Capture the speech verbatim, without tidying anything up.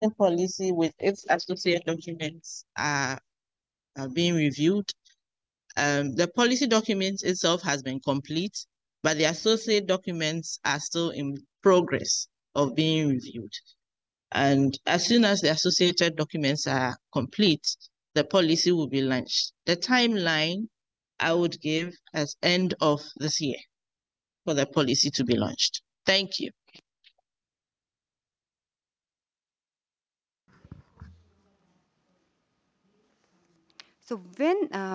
The policy with its associate documents are, are being reviewed. Um, the policy document itself has been complete, but the associate documents are still in progress of being reviewed. And as soon as the associated documents are complete, the policy will be launched. The timeline I would give as end of this year for the policy to be launched. Thank you. So when uh,